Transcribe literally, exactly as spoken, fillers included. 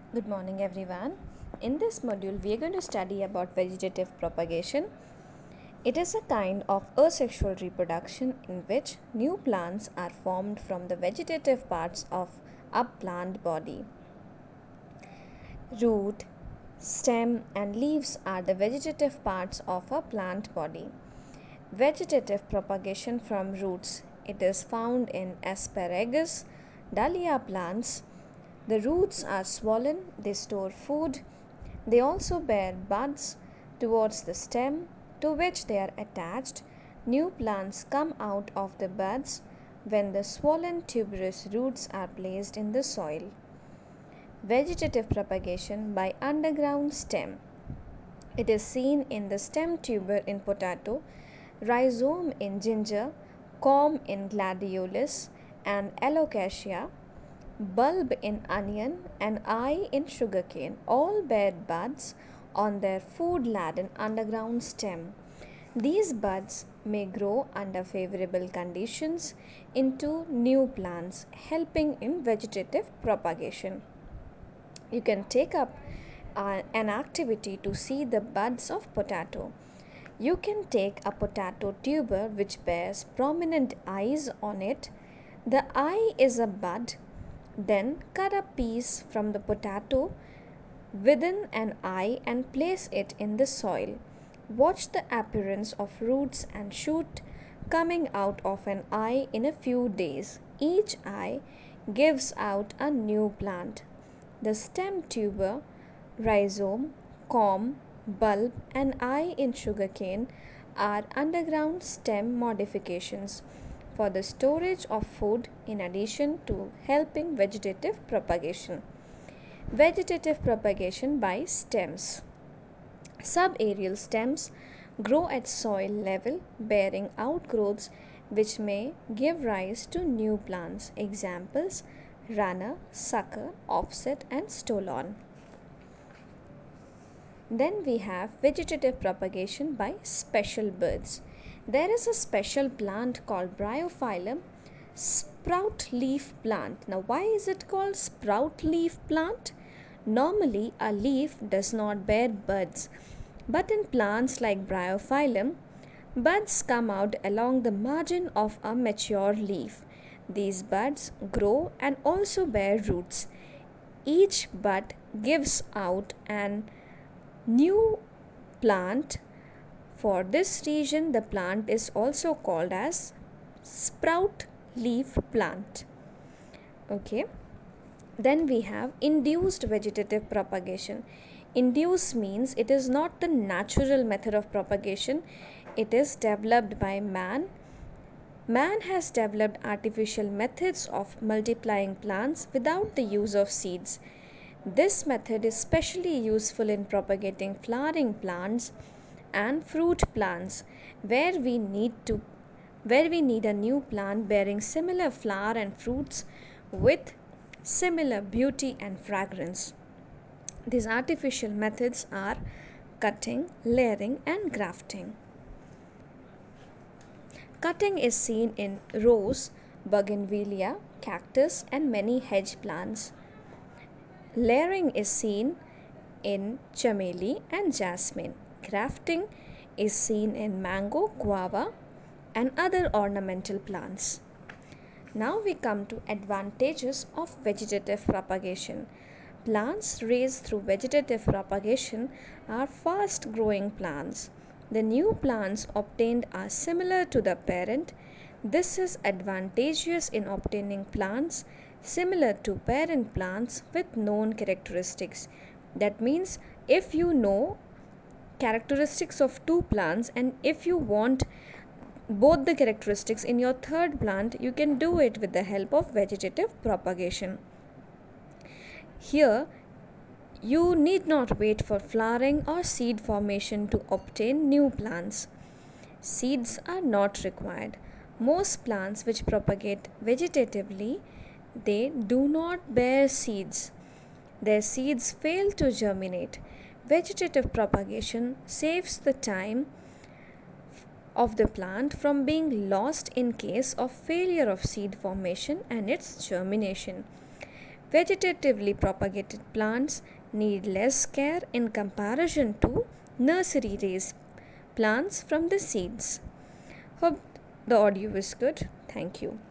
Good morning, everyone. In this module, we are going to study about vegetative propagation. It is a kind of asexual reproduction in which new plants are formed from the vegetative parts of a plant body. Root, stem, and leaves are the vegetative parts of a plant body. Vegetative propagation from roots. It is found in asparagus, dahlia plants. The roots are swollen, they store food. They also bear buds towards the stem to which they are attached. New plants come out of the buds when the swollen tuberous roots are placed in the soil. Vegetative propagation by underground stem. It is seen in the stem tuber in potato, rhizome in ginger, corm in gladiolus and alocasia, bulb in onion, and eye in sugarcane. All bear buds on their food-laden underground stem. These buds may grow under favorable conditions into new plants, helping in vegetative propagation. You can take up uh, an activity to see the buds of potato. You can take a potato tuber which bears prominent eyes on it. The eye is a bud. Then cut a piece from the potato within an eye and place it in the soil. Watch the appearance of roots and shoot coming out of an eye in a few days. Each eye gives out a new plant. The stem tuber, rhizome, corm, bulb, and eye in sugarcane are underground stem modifications for the storage of food in addition to helping vegetative propagation. Vegetative propagation by stems. Subaerial stems grow at soil level bearing outgrowths which may give rise to new plants. Examples: runner, sucker, offset, and stolon. Then we have vegetative propagation by special birds. There is a special plant called Bryophyllum sprout leaf plant. Now, why is it called sprout leaf plant? Normally, a leaf does not bear buds, but in plants like Bryophyllum, buds come out along the margin of a mature leaf. These buds grow and also bear roots. Each bud gives out an new plant. For this region, the plant is also called as sprout leaf plant. Okay. Then we have induced vegetative propagation. Induce means it is not the natural method of propagation, it is developed by man. Man has developed artificial methods of multiplying plants without the use of seeds. This method is especially useful in propagating flowering plants and fruit plants where we need to where we need a new plant bearing similar flower and fruits with similar beauty and fragrance. These artificial methods are cutting, layering, and grafting. Cutting is seen in rose, bougainvillea, cactus, and many hedge plants. Layering is seen in chameli and jasmine. Grafting is seen in mango, guava, and other ornamental plants. Now we come to advantages of vegetative propagation. Plants raised through vegetative propagation are fast growing plants. The new plants obtained are similar to the parent. This is advantageous in obtaining plants similar to parent plants with known characteristics. That means if you know characteristics of two plants and if you want both the characteristics in your third plant, you can do it with the help of vegetative propagation. Here, you need not wait for flowering or seed formation to obtain new plants. Seeds are not required. Most plants which propagate vegetatively, they do not bear seeds. Their seeds fail to germinate. Vegetative propagation saves the time of the plant from being lost in case of failure of seed formation and its germination. Vegetatively propagated plants need less care in comparison to nursery raised plants from the seeds. Hope the audio is good. Thank you.